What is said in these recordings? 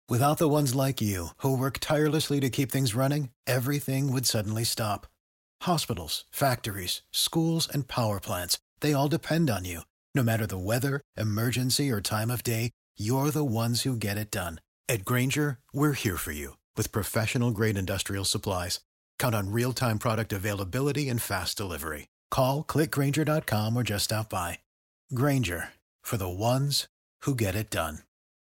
Without the ones like you, who work tirelessly to keep things running, everything would suddenly stop. Hospitals, factories, schools, and power plants, they all depend on you. No matter the weather, emergency, or time of day, you're the ones who get it done. At Grainger, we're here for you with professional-grade industrial supplies. Count on real-time product availability and fast delivery. Call, click Grainger.com, or just stop by. Grainger, for the ones who get it done.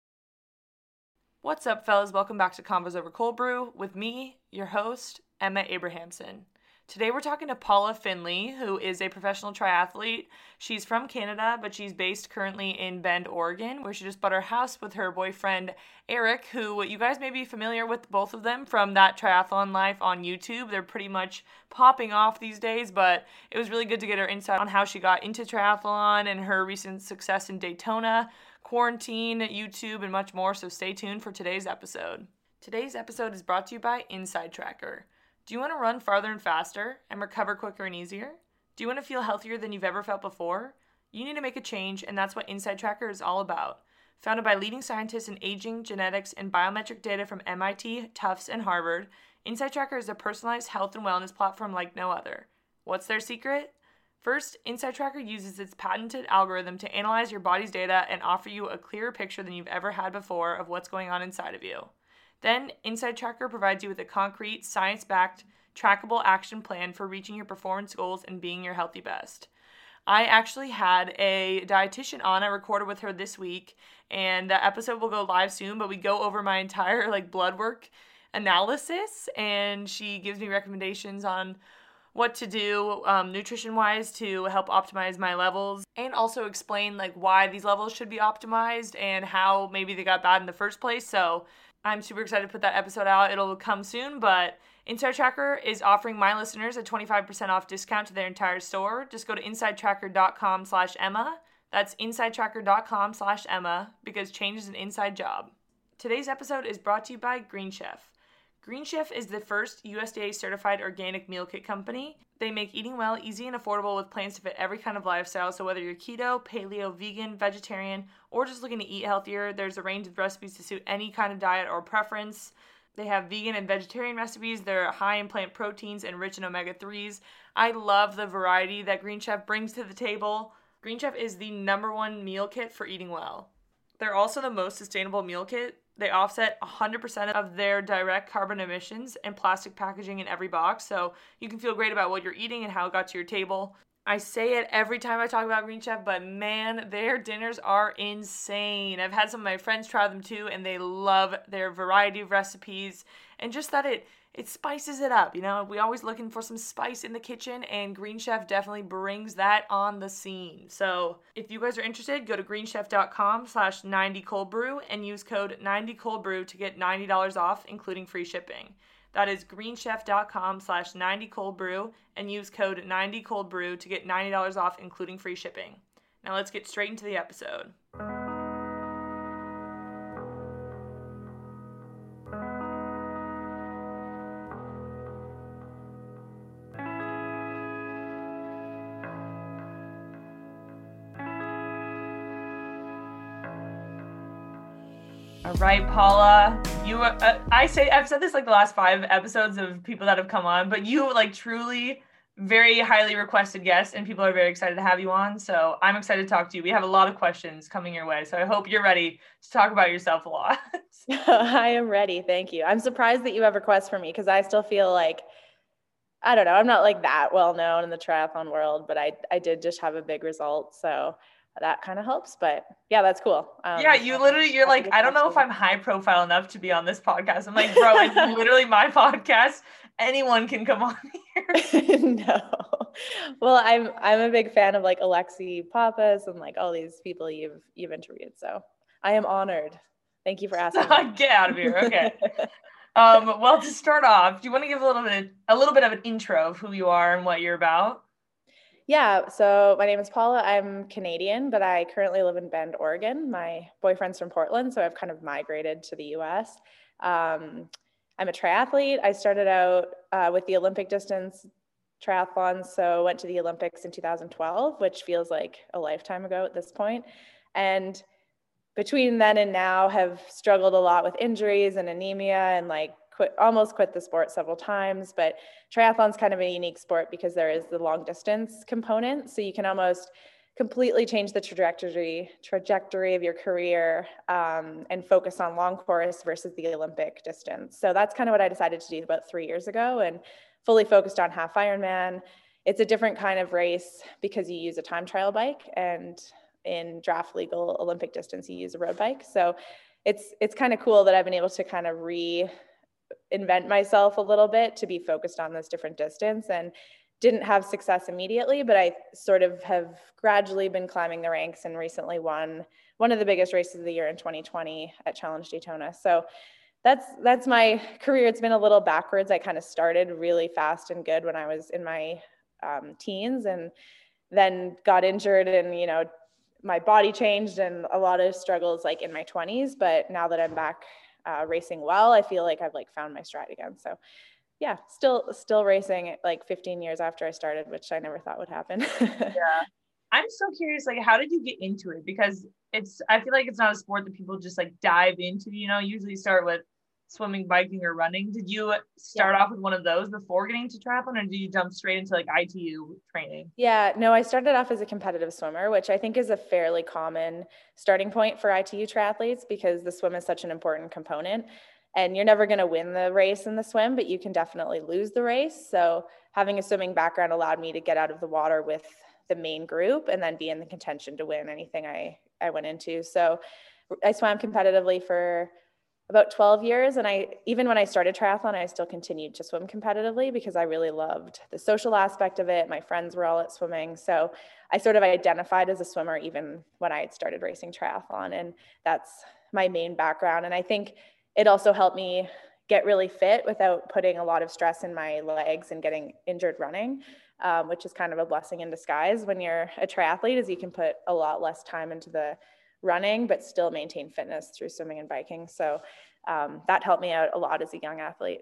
What's up, fellas? Welcome back to Convos Over Cold Brew with me, your host, Emma Abrahamson. Today we're talking to Paula Finley, who is a professional triathlete. She's from Canada, but she's based currently in Bend, Oregon, where she just bought her house with her boyfriend, Eric, who you guys may be familiar with both of them from That Triathlon Life on YouTube. They're pretty much popping off these days, but it was really good to get her insight on how she got into triathlon and her recent success in Daytona, quarantine, YouTube, and much more, so stay tuned for today's episode. Today's episode is brought to you by Inside Tracker. Do you want to run farther and faster and recover quicker and easier? Do you want to feel healthier than you've ever felt before? You need to make a change, and that's what Inside Tracker is all about. Founded by leading scientists in aging, genetics, and biometric data from MIT, Tufts, and Harvard, Inside Tracker is a personalized health and wellness platform like no other. What's their secret? First, Inside Tracker uses its patented algorithm to analyze your body's data and offer you a clearer picture than you've ever had before of what's going on inside of you. Then, Inside Tracker provides you with a concrete, science-backed, trackable action plan for reaching your performance goals and being your healthy best. I actually had a dietitian on. I recorded with her this week, and the episode will go live soon, but we go over my entire blood work analysis, and she gives me recommendations on what to do nutrition-wise to help optimize my levels, and also explain why these levels should be optimized and how maybe they got bad in the first place. So I'm super excited to put that episode out. It'll come soon, but Inside Tracker is offering my listeners a 25% off discount to their entire store. Just go to insidetracker.com/Emma. That's insidetracker.com/Emma, because change is an inside job. Today's episode is brought to you by Green Chef. Green Chef is the first USDA-certified organic meal kit company. They make eating well easy and affordable with plans to fit every kind of lifestyle. So whether you're keto, paleo, vegan, vegetarian, or just looking to eat healthier, there's a range of recipes to suit any kind of diet or preference. They have vegan and vegetarian recipes. They're high in plant proteins and rich in omega-3s. I love the variety that Green Chef brings to the table. Green Chef is the #1 meal kit for eating well. They're also the most sustainable meal kit. They offset 100% of their direct carbon emissions and plastic packaging in every box, so you can feel great about what you're eating and how it got to your table. I say it every time I talk about Green Chef, but man, their dinners are insane. I've had some of my friends try them too, and they love their variety of recipes, and just that it spices it up. We always looking for some spice in the kitchen, and Green Chef definitely brings that on the scene. So if you guys are interested, go to greenchef.com/90coldbrew and use code 90coldbrew to get $90 off, including free shipping. That is greenchef.com/90coldbrew and use code 90coldbrew to get $90 off, including free shipping. Now let's get straight into the episode. All right, Paula, I've said this the last 5 episodes of people that have come on, but you truly very highly requested guest, and people are very excited to have you on. So I'm excited to talk to you. We have a lot of questions coming your way, so I hope you're ready to talk about yourself a lot. I am ready. Thank you. I'm surprised that you have requests for me, because I still feel I don't know, I'm not that well known in the triathlon world, but I did just have a big result. So that kind of helps, but yeah, that's cool. Yeah, you're I don't know if I'm high profile enough to be on this podcast. I'm bro, it's literally my podcast. Anyone can come on here. No. Well, I'm a big fan of Alexi Pappas and all these people you've interviewed. So I am honored. Thank you for asking. Get out of here. Okay. Well, to start off, do you want to give a little bit of an intro of who you are and what you're about? Yeah, so my name is Paula. I'm Canadian, but I currently live in Bend, Oregon. My boyfriend's from Portland, so I've kind of migrated to the US. I'm a triathlete. I started out with the Olympic distance triathlon, so went to the Olympics in 2012, which feels like a lifetime ago at this point. And between then and now have struggled a lot with injuries and anemia and like almost quit the sport several times. But triathlon's kind of a unique sport because there is the long distance component. So you can almost completely change the trajectory of your career and focus on long course versus the Olympic distance. So that's kind of what I decided to do about 3 years ago, and fully focused on half Ironman. It's a different kind of race because you use a time trial bike, and in draft legal Olympic distance, you use a road bike. So it's kind of cool that I've been able to kind of reinvent myself a little bit to be focused on this different distance, and didn't have success immediately, but I sort of have gradually been climbing the ranks and recently won one of the biggest races of the year in 2020 at Challenge Daytona. So that's my career. It's been a little backwards. I kind of started really fast and good when I was in my teens, and then got injured, and my body changed, and a lot of struggles like in my 20s. But now that I'm back racing well, I feel like I've like found my stride again. So yeah, still racing like 15 years after I started, which I never thought would happen. Yeah. I'm so curious, like, how did you get into it? Because I feel like it's not a sport that people just like dive into, usually start with swimming, biking, or running. Did you start off with one of those before getting to triathlon, or did you jump straight into like ITU training? Yeah, no, I started off as a competitive swimmer, which I think is a fairly common starting point for ITU triathletes because the swim is such an important component. And you're never going to win the race in the swim, but you can definitely lose the race. So having a swimming background allowed me to get out of the water with the main group and then be in the contention to win anything I went into. So I swam competitively for about 12 years. And even when I started triathlon, I still continued to swim competitively because I really loved the social aspect of it. My friends were all at swimming. So I sort of identified as a swimmer even when I had started racing triathlon. And that's my main background. And I think it also helped me get really fit without putting a lot of stress in my legs and getting injured running, which is kind of a blessing in disguise when you're a triathlete, is you can put a lot less time into the running, but still maintain fitness through swimming and biking. So that helped me out a lot as a young athlete.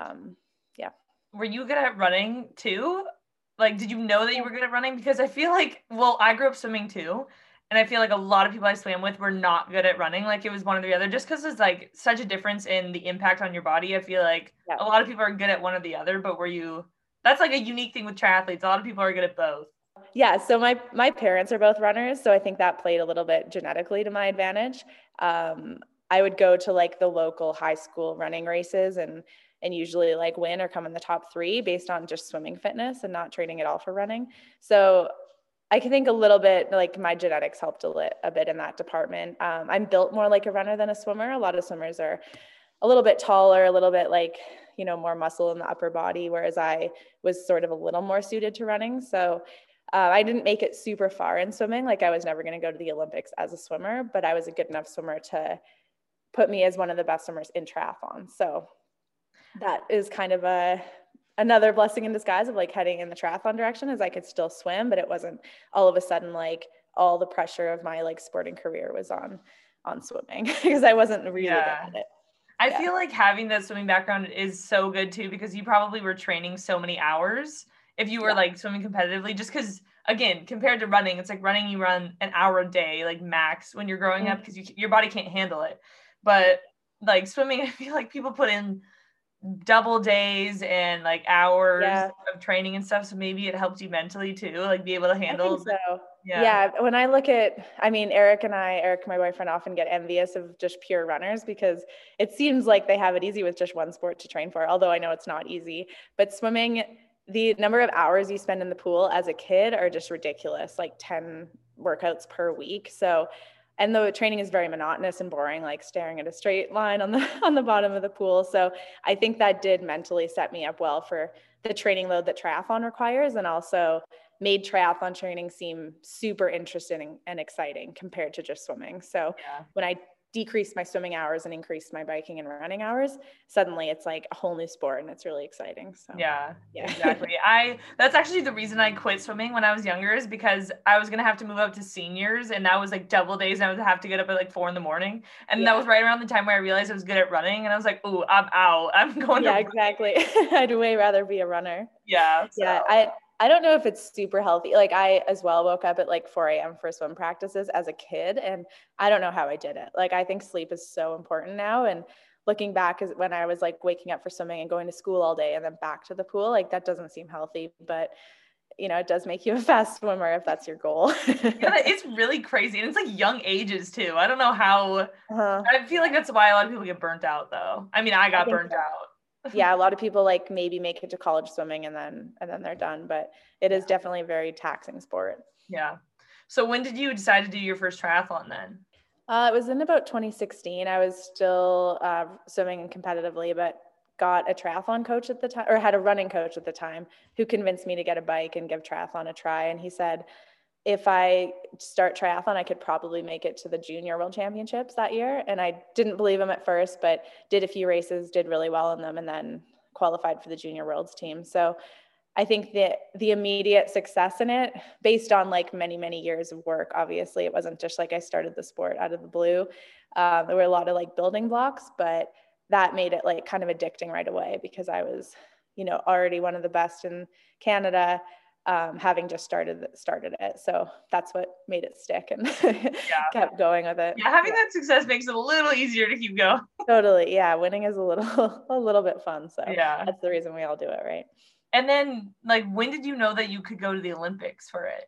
Yeah. Were you good at running too? Like, did you know that you were good at running? Because I feel like, I grew up swimming too. And I feel like a lot of people I swam with were not good at running. Like it was one or the other, just because there's like such a difference in the impact on your body. I feel like a lot of people are good at one or the other, but that's like a unique thing with triathletes. A lot of people are good at both. Yeah. So my parents are both runners. So I think that played a little bit genetically to my advantage. I would go to like the local high school running races and usually like win or come in the top 3 based on just swimming fitness and not training at all for running. So I can think a little bit like my genetics helped a bit in that department. I'm built more like a runner than a swimmer. A lot of swimmers are a little bit taller, a little bit like, more muscle in the upper body, whereas I was sort of a little more suited to running. So I didn't make it super far in swimming. Like I was never going to go to the Olympics as a swimmer, but I was a good enough swimmer to put me as one of the best swimmers in triathlon. So that is kind of another blessing in disguise of like heading in the triathlon direction, is I could still swim, but it wasn't all of a sudden like all the pressure of my like sporting career was on swimming because I wasn't really good at it. I feel like having that swimming background is so good too, because you probably were training so many hours if you were like swimming competitively, just because again, compared to running, it's like running, you run an hour a day, like max when you're growing up, because your body can't handle it. But like swimming, I feel like people put in double days and like hours of training and stuff. So maybe it helps you mentally too, like be able to handle. I think so. Yeah. When I look at, Eric, my boyfriend, often get envious of just pure runners because it seems like they have it easy with just one sport to train for, although I know it's not easy. But swimming, the number of hours you spend in the pool as a kid are just ridiculous, like 10 workouts per week. So, and the training is very monotonous and boring, like staring at a straight line on the bottom of the pool. So I think that did mentally set me up well for the training load that triathlon requires, and also made triathlon training seem super interesting and exciting compared to just swimming. So when I decreased my swimming hours and increased my biking and running hours, suddenly it's like a whole new sport and it's really exciting. So yeah. Exactly. That's actually the reason I quit swimming when I was younger, is because I was going to have to move up to seniors, and that was like double days, and I would have to get up at like 4 a.m. And that was right around the time where I realized I was good at running, and I was like, ooh, I'm out. I'm going to exactly. I'd way rather be a runner. Yeah. So. Yeah. I don't know if it's super healthy. Like I as well woke up at like 4 a.m. for swim practices as a kid. And I don't know how I did it. Like I think sleep is so important now. And looking back is when I was like waking up for swimming and going to school all day and then back to the pool, like that doesn't seem healthy, but it does make you a fast swimmer if that's your goal. Yeah, it's really crazy. And it's like young ages too. I don't know how, I feel like that's why a lot of people get burnt out though. I mean, I got burnt out. Yeah, a lot of people like maybe make it to college swimming and then they're done, but it is definitely a very taxing sport. Yeah. So when did you decide to do your first triathlon then? It was in about 2016. I was still swimming competitively, but got a triathlon coach at the time, or had a running coach at the time, who convinced me to get a bike and give triathlon a try. And he said, if I start triathlon, I could probably make it to the junior world championships that year. And I didn't believe him at first, but did a few races, did really well in them, and then qualified for the junior worlds team. So I think that the immediate success in it, based on like many, many years of work, obviously it wasn't just like I started the sport out of the blue. There were a lot of like building blocks, but that made it like kind of addicting right away because I was, already one of the best in Canada, having just started it. So that's what made it stick and kept going with it. Yeah, having that success makes it a little easier to keep going. Totally. Yeah. Winning is a little bit fun. So that's the reason we all do it, right? And then like, when did you know that you could go to the Olympics for it?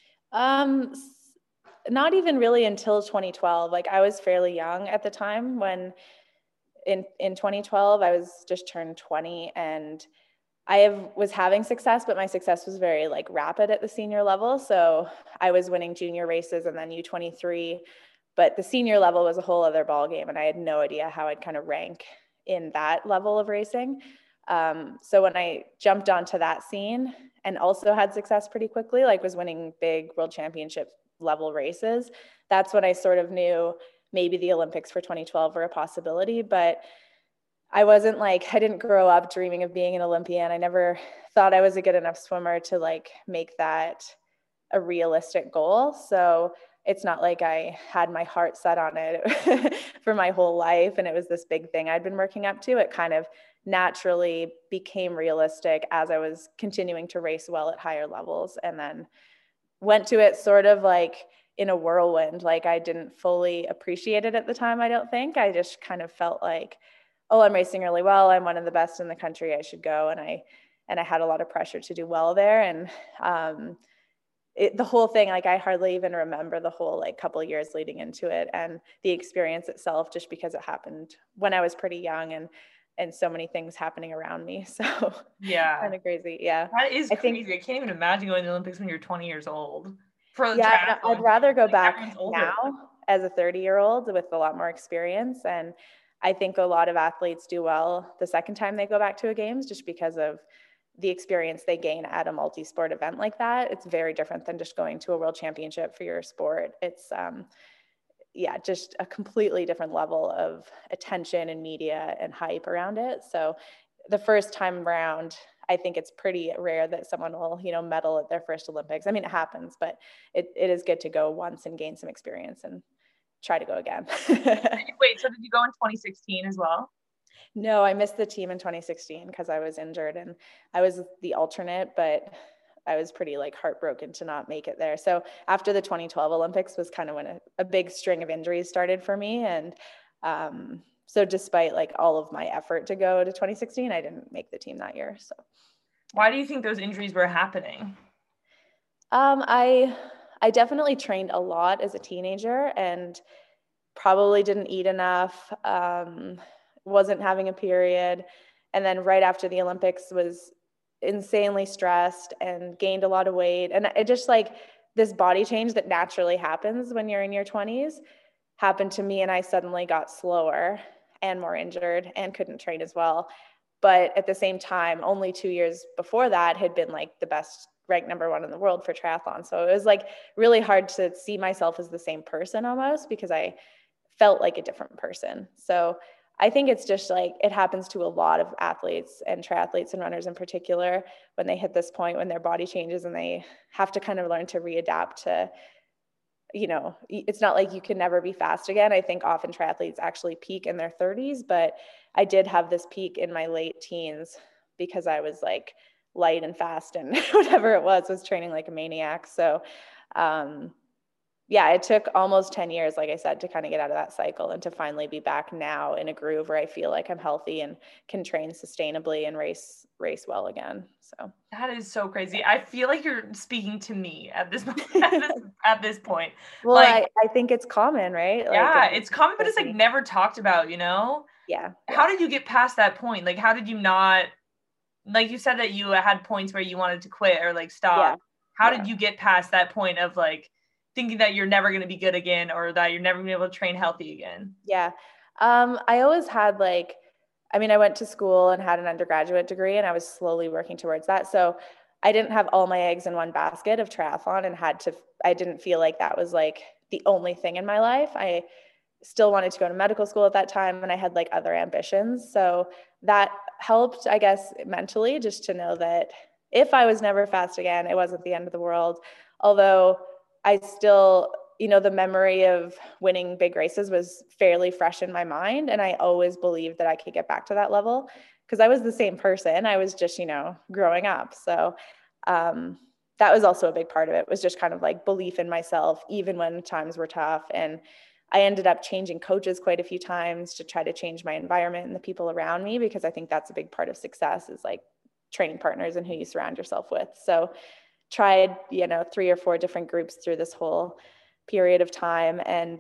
Not even really until 2012. Like I was fairly young at the time when in 2012, I was just turned 20 and was having success, but my success was very like rapid at the senior level. So I was winning junior races and then U23, but the senior level was a whole other ball game. And I had no idea how I'd kind of rank in that level of racing. So when I jumped onto that scene and also had success pretty quickly, like was winning big world championship level races, that's when I sort of knew maybe the Olympics for 2012 were a possibility, but I didn't grow up dreaming of being an Olympian. I never thought I was a good enough swimmer to like make that a realistic goal. So it's not like I had my heart set on it for my whole life. And it was this big thing I'd been working up to. It kind of naturally became realistic as I was continuing to race well at higher levels, and then went to it sort of like in a whirlwind. Like I didn't fully appreciate it at the time, I don't think. I just kind of felt like, oh, I'm racing really well. I'm one of the best in the country. I should go. And I had a lot of pressure to do well there. And the whole thing, like I hardly even remember the whole like couple of years leading into it and the experience itself, just because it happened when I was pretty young and so many things happening around me. So yeah, kind of crazy. Yeah. That is crazy. I can't even imagine going to the Olympics when you're 20 years old. I'd rather go back now as a 30-year-old with a lot more experience. And I think a lot of athletes do well the second time they go back to a games, just because of the experience they gain at a multi-sport event like that. It's very different than just going to a world championship for your sport. It's just a completely different level of attention and media and hype around it. So the first time around, I think it's pretty rare that someone will, medal at their first Olympics. I mean, it happens, but it is good to go once and gain some experience and try to go again. Wait, so did you go in 2016 as well? No, I missed the team in 2016 because I was injured and I was the alternate, but I was pretty like heartbroken to not make it there. So after the 2012 Olympics was kind of when a big string of injuries started for me. And so despite like all of my effort to go to 2016, I didn't make the team that year. So why do you think those injuries were happening? I definitely trained a lot as a teenager and probably didn't eat enough, wasn't having a period. And then right after the Olympics was insanely stressed and gained a lot of weight. And it just like this body change that naturally happens when you're in your 20s happened to me. And I suddenly got slower and more injured and couldn't train as well. But at the same time, only 2 years before that had been like the best, ranked number 1 in the world for triathlon. So it was like really hard to see myself as the same person almost, because I felt like a different person. So I think it's just like, it happens to a lot of athletes and triathletes and runners in particular, when they hit this point when their body changes and they have to kind of learn to readapt to, it's not like you can never be fast again. I think often triathletes actually peak in their 30s, but I did have this peak in my late teens because I was like light and fast and whatever it was training like a maniac. So, yeah, it took almost 10 years, like I said, to kind of get out of that cycle and to finally be back now in a groove where I feel like I'm healthy and can train sustainably and race well again. So that is so crazy. I feel like you're speaking to me at this at this point. Well, like, I think it's common, right? yeah, it's common, but it's like never talked about, you know? Yeah. How did you get past that point? Like, how did you not, like you said that you had points where you wanted to quit or like stop. Yeah. How did you get past that point of like thinking that you're never going to be good again or that you're never going to be able to train healthy again? Yeah. I always had I went to school and had an undergraduate degree and I was slowly working towards that. So I didn't have all my eggs in one basket of triathlon and I didn't feel like that was like the only thing in my life. I still wanted to go to medical school at that time and I had like other ambitions. So that helped, I guess, mentally, just to know that if I was never fast again, it wasn't the end of the world. Although I still, the memory of winning big races was fairly fresh in my mind. And I always believed that I could get back to that level because I was the same person. I was just, growing up. So that was also a big part of it, was just kind of like belief in myself, even when times were tough. And I ended up changing coaches quite a few times to try to change my environment and the people around me, because I think that's a big part of success, is like training partners and who you surround yourself with. So tried, 3 or 4 different groups through this whole period of time. And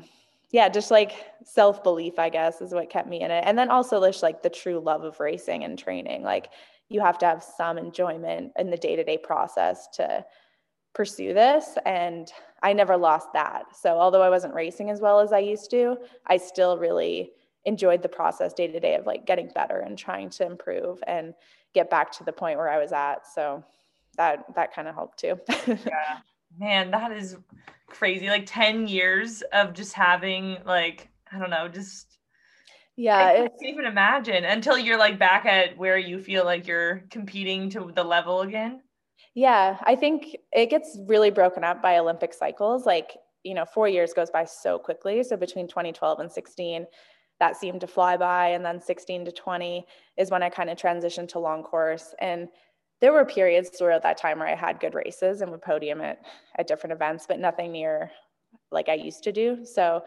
just like self-belief, I guess, is what kept me in it. And then also just like the true love of racing and training. Like you have to have some enjoyment in the day-to-day process to pursue this. And I never lost that. So although I wasn't racing as well as I used to, I still really enjoyed the process day to day of like getting better and trying to improve and get back to the point where I was at. So that kind of helped too. Yeah, man, that is crazy. Like 10 years of just having like, I don't know, just, yeah, I can't even imagine until you're like back at where you feel like you're competing to the level again. Yeah, I think it gets really broken up by Olympic cycles. Like, 4 years goes by so quickly. So between 2012 and 16, that seemed to fly by. And then 16 to 20 is when I kind of transitioned to long course. And there were periods throughout that time where I had good races and would podium at different events, but nothing near like I used to do. So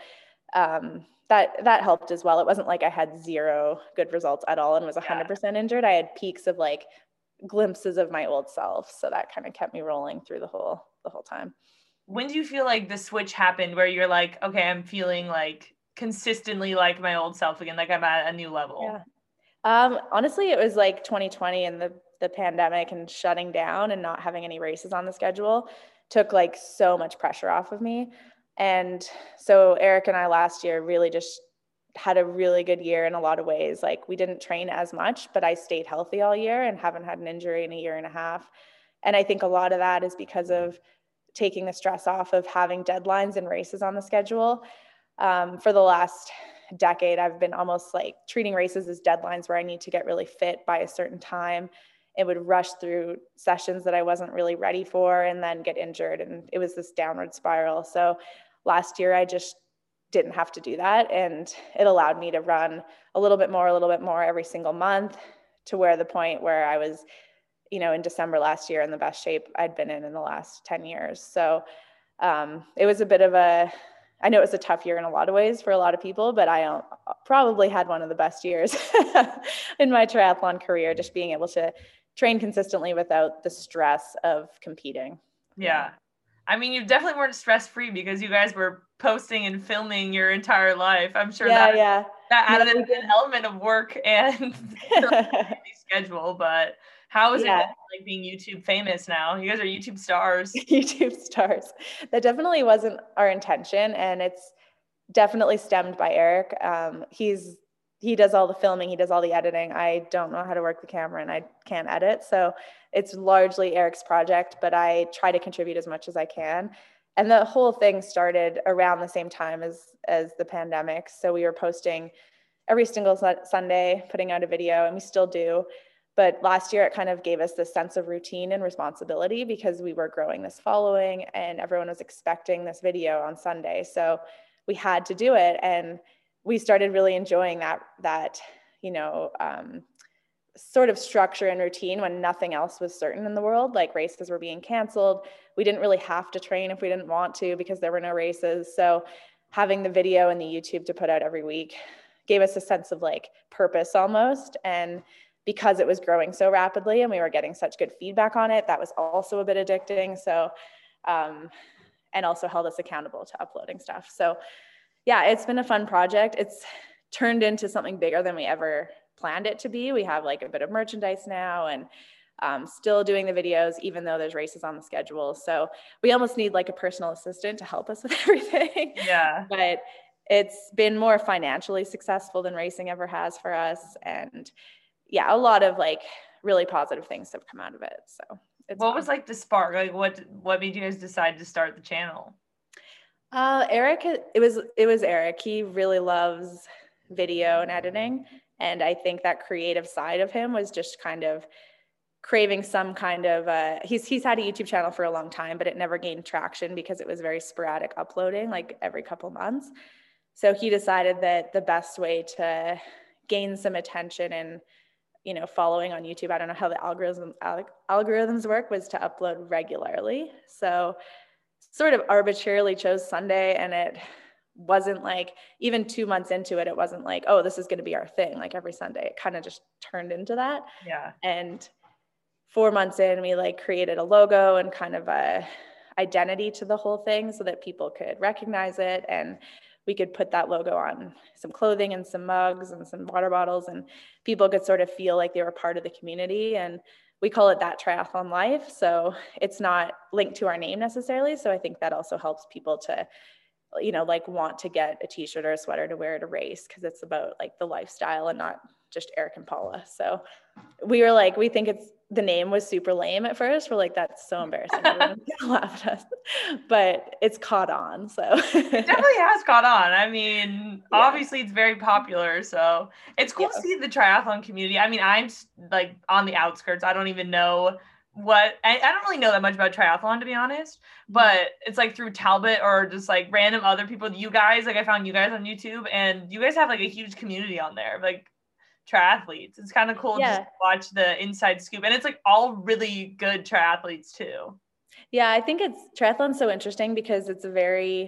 that helped as well. It wasn't like I had zero good results at all and was 100% injured. I had peaks of like glimpses of my old self. So that kind of kept me rolling through the whole time. When do you feel like the switch happened where you're like, okay, I'm feeling like consistently like my old self again, like I'm at a new level? Yeah. Honestly, it was like 2020 and the pandemic and shutting down and not having any races on the schedule took like so much pressure off of me. And so Eric and I last year really just had a really good year in a lot of ways. Like we didn't train as much, but I stayed healthy all year and haven't had an injury in a year and a half. And I think a lot of that is because of taking the stress off of having deadlines and races on the schedule. For the last decade, I've been almost like treating races as deadlines where I need to get really fit by a certain time. It would rush through sessions that I wasn't really ready for and then get injured. And it was this downward spiral. So last year, I just didn't have to do that. And it allowed me to run a little bit more every single month, to where the point where I was, in December last year in the best shape I'd been in the last 10 years. So it was a bit of I know it was a tough year in a lot of ways for a lot of people, but I probably had one of the best years in my triathlon career, just being able to train consistently without the stress of competing. Yeah. I mean, you definitely weren't stress-free because you guys were posting and filming your entire life. I'm sure that added an element of work and schedule, but how is it like being YouTube famous now? You guys are YouTube stars. YouTube stars. That definitely wasn't our intention, and it's definitely stemmed by Eric. He does all the filming, he does all the editing. I don't know how to work the camera and I can't edit. So it's largely Eric's project, but I try to contribute as much as I can. And the whole thing started around the same time as the pandemic. So we were posting every single Sunday, putting out a video, and we still do. But last year it kind of gave us this sense of routine and responsibility because we were growing this following and everyone was expecting this video on Sunday. So we had to do it. And we started really enjoying that sort of structure and routine when nothing else was certain in the world. Like races were being canceled. We didn't really have to train if we didn't want to because there were no races. So having the video and the YouTube to put out every week gave us a sense of like purpose almost. And because it was growing so rapidly and we were getting such good feedback on it, that was also a bit addicting. So, and also held us accountable to uploading stuff. So yeah, it's been a fun project. It's turned into something bigger than we ever planned it to be. We have like a bit of merchandise now and still doing the videos, even though there's races on the schedule. So we almost need like a personal assistant to help us with everything. Yeah. But it's been more financially successful than racing ever has for us. And yeah, a lot of like really positive things have come out of it. So it's what fun. was like the spark? Like what made you guys decide to start the channel? Eric, it was Eric. He really loves video and editing. And I think that creative side of him was just kind of craving some kind of, he's had a YouTube channel for a long time, but it never gained traction because it was very sporadic uploading, like every couple months. So he decided that the best way to gain some attention and, you know, following on YouTube, I don't know how the algorithms work, was to upload regularly. So sort of arbitrarily chose Sunday, and it wasn't like, even 2 months into it, it wasn't like, oh, this is going to be our thing, like every Sunday. It kind of just turned into that. Yeah. And 4 months in, we like created a logo and kind of a identity to the whole thing so that people could recognize it, and we could put that logo on some clothing and some mugs and some water bottles, and people could sort of feel like they were part of the community. And we call it That Triathlon Life. So it's not linked to our name necessarily. So I think that also helps people to, you know, like want to get a t-shirt or a sweater to wear at a race, because it's about like the lifestyle and not just Eric and Paula. So we were like, we think the name was super lame at first. We're like, that's so embarrassing. Everyone's gonna laugh at us, but it's caught on. So it definitely has caught on. I mean, obviously it's very popular. So it's cool to see the triathlon community. I mean, I'm like on the outskirts. I don't even know I don't really know that much about triathlon, to be honest, but it's like through Talbot or just like random other people. You guys, like I found you guys on YouTube, and you guys have like a huge community on there, like triathletes. It's kind of cool just to watch the inside scoop, and it's like all really good triathletes too. Yeah, I think triathlon's so interesting because it's a very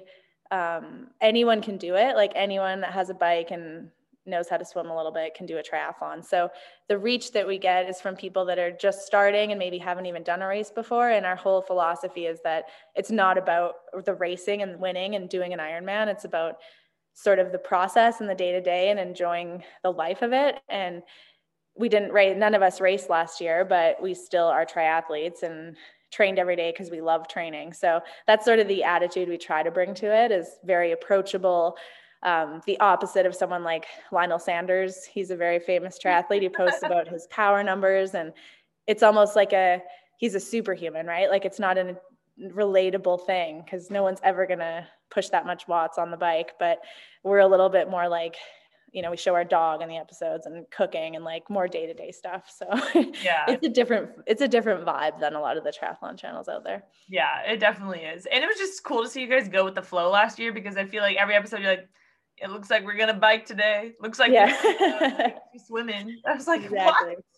anyone can do it. Like anyone that has a bike and knows how to swim a little bit can do a triathlon. So the reach that we get is from people that are just starting and maybe haven't even done a race before. And our whole philosophy is that it's not about the racing and winning and doing an Ironman. It's about sort of the process and the day-to-day and enjoying the life of it. And we didn't race, none of us raced last year, but we still are triathletes and trained every day because we love training. So that's sort of the attitude we try to bring to it, is very approachable. The opposite of someone like Lionel Sanders. He's a very famous triathlete. He posts about his power numbers, and it's almost like he's a superhuman, right? Like it's not a relatable thing because no one's ever going to push that much watts on the bike, but we're a little bit more like, you know, we show our dog in the episodes and cooking and like more day-to-day stuff. So yeah, it's a different vibe than a lot of the triathlon channels out there. Yeah, it definitely is. And it was just cool to see you guys go with the flow last year, because I feel like every episode you're like, it looks like we're going to bike today. Looks like we're swimming. I was like, exactly. What?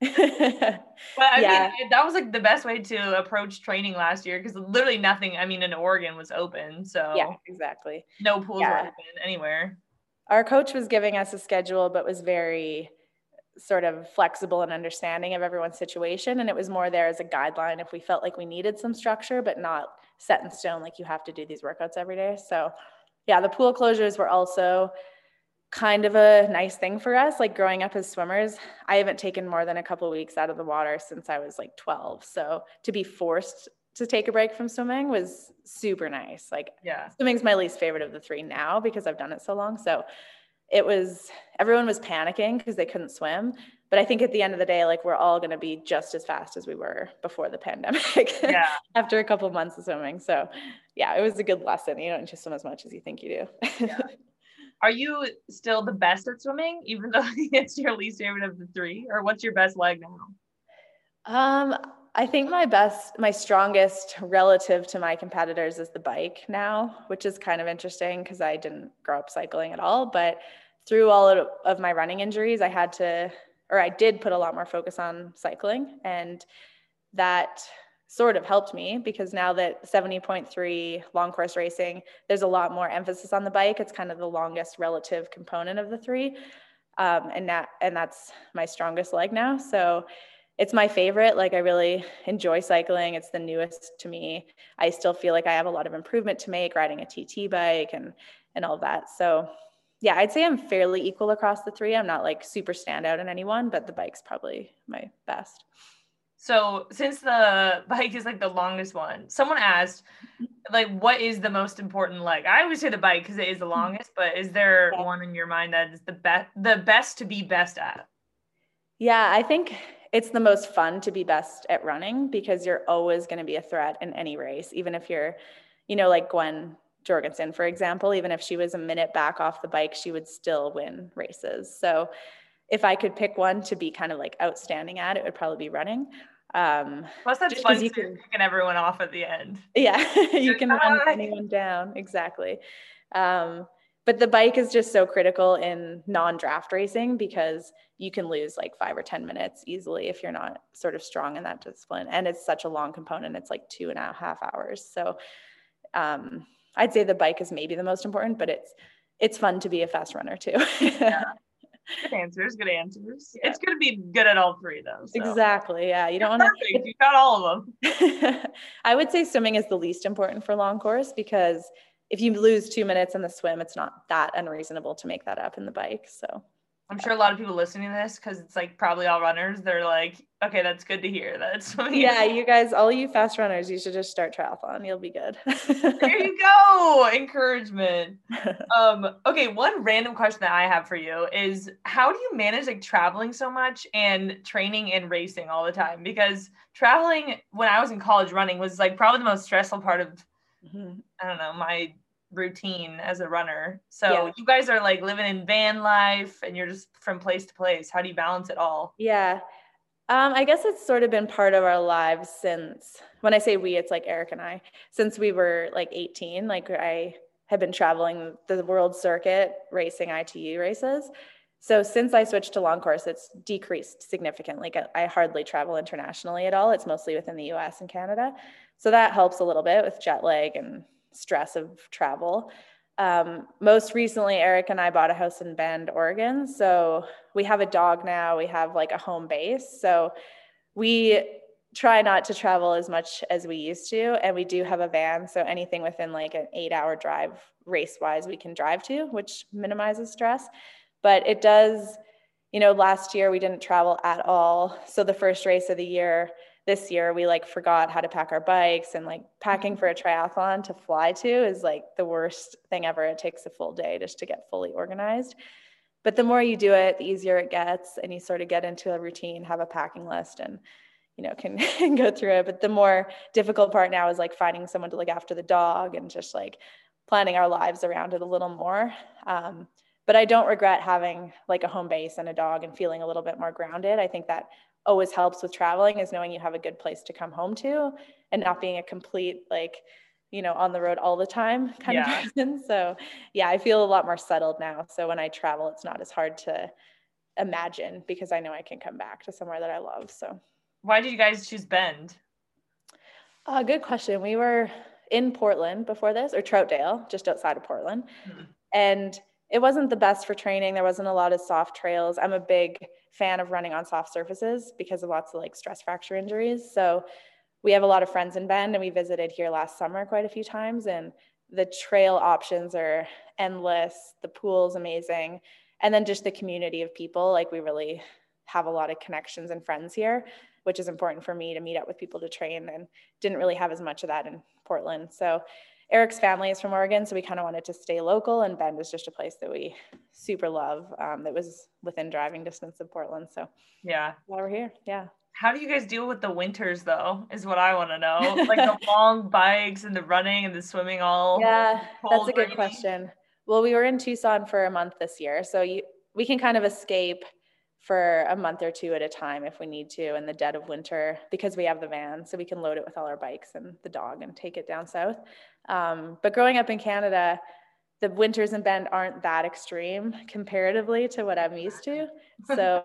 But I mean, that was like the best way to approach training last year, because literally nothing, I mean, in Oregon was open. So yeah, exactly. No pools were open anywhere. Our coach was giving us a schedule, but was very sort of flexible and understanding of everyone's situation. And it was more there as a guideline if we felt like we needed some structure, but not set in stone, like you have to do these workouts every day. So yeah, the pool closures were also kind of a nice thing for us. Like growing up as swimmers, I haven't taken more than a couple of weeks out of the water since I was like 12. So to be forced to take a break from swimming was super nice. Like swimming's my least favorite of the three now because I've done it so long. So everyone was panicking because they couldn't swim. But I think at the end of the day, like we're all going to be just as fast as we were before the pandemic after a couple of months of swimming. So yeah, it was a good lesson. You don't need to swim as much as you think you do. Are you still the best at swimming, even though it's your least favorite of the three? Or what's your best leg now? I think my strongest relative to my competitors is the bike now, which is kind of interesting because I didn't grow up cycling at all. But through all of my running injuries, I had to or I did put a lot more focus on cycling, and that sort of helped me because now that 70.3 long course racing, there's a lot more emphasis on the bike. It's kind of the longest relative component of the three. And that's my strongest leg now. So it's my favorite. Like, I really enjoy cycling. It's the newest to me. I still feel like I have a lot of improvement to make riding a TT bike and all of that. So yeah, I'd say I'm fairly equal across the three. I'm not like super standout in any one, but the bike's probably my best. So since the bike is like the longest one, someone asked, like, what is the most important leg? I always say the bike because it is the longest, but is there one in your mind that is the best to be best at? Yeah, I think it's the most fun to be best at running because you're always going to be a threat in any race, even if you're, like Gwen Jorgensen, for example, even if she was a minute back off the bike, she would still win races. So if I could pick one to be kind of like outstanding at, it would probably be running. Plus, that's fun because you're picking everyone off at the end. Yeah, you can run anyone down. Exactly. But the bike is just so critical in non-draft racing because you can lose like 5 or 10 minutes easily if you're not sort of strong in that discipline. And it's such a long component. It's like 2.5 hours. So I'd say the bike is maybe the most important, but it's fun to be a fast runner too. Yeah. Good answers. Yeah. It's going to be good at all three, though. So. Exactly. Yeah. You don't want to. You got all of them. I would say swimming is the least important for long course because if you lose 2 minutes in the swim, it's not that unreasonable to make that up in the bike. So I'm sure a lot of people listening to this, because it's like probably all runners, they're like, okay, that's good to hear. That's swimming. Yeah, you guys, all you fast runners, you should just start triathlon. You'll be good. There you go. Encouragement. Okay, one random question that I have for you is, how do you manage like traveling so much and training and racing all the time? Because traveling when I was in college running was like probably the most stressful part of, I don't know, my routine as a runner. So you guys are like living in van life and you're just from place to place. How do you balance it all? Yeah. I guess it's sort of been part of our lives since, when I say we, it's like Eric and I, since we were like 18, like I have been traveling the world circuit racing ITU races. So since I switched to long course, it's decreased significantly. I hardly travel internationally at all. It's mostly within the US and Canada. So that helps a little bit with jet lag and stress of travel. Most recently, Eric and I bought a house in Bend, Oregon. So we have a dog now. We have like a home base. So we try not to travel as much as we used to. And we do have a van. So anything within like an 8-hour drive race wise, we can drive to, which minimizes stress. But it does, last year we didn't travel at all. So the first race of the year, this year, we like forgot how to pack our bikes, and like packing for a triathlon to fly to is like the worst thing ever. It takes a full day just to get fully organized. But the more you do it, the easier it gets, and you sort of get into a routine, have a packing list, and can go through it. But the more difficult part now is like finding someone to look after the dog and just like planning our lives around it a little more. But I don't regret having like a home base and a dog and feeling a little bit more grounded. I think that always helps with traveling, is knowing you have a good place to come home to and not being a complete like, on the road all the time kind of person. So yeah, I feel a lot more settled now. So when I travel, it's not as hard to imagine because I know I can come back to somewhere that I love. So why did you guys choose Bend? Good question. We were in Portland before this, or Troutdale, just outside of Portland. And it wasn't the best for training. There wasn't a lot of soft trails. I'm a big fan of running on soft surfaces because of lots of like stress fracture injuries. So we have a lot of friends in Bend, and we visited here last summer quite a few times, and the trail options are endless. The pool's amazing. And then just the community of people, like we really have a lot of connections and friends here, which is important for me to meet up with people to train, and didn't really have as much of that in Portland. So Eric's family is from Oregon, so we kind of wanted to stay local, and Bend is just a place that we super love. That was within driving distance of Portland. So yeah, while we're here, yeah. How do you guys deal with the winters though, is what I want to know. Like the long bikes and the running and the swimming all. Yeah, that's a good question. Well, we were in Tucson for a month this year, so we can kind of escape for a month or two at a time if we need to in the dead of winter, because we have the van, so we can load it with all our bikes and the dog and take it down south. But growing up in Canada, the winters in Bend aren't that extreme comparatively to what I'm used to. So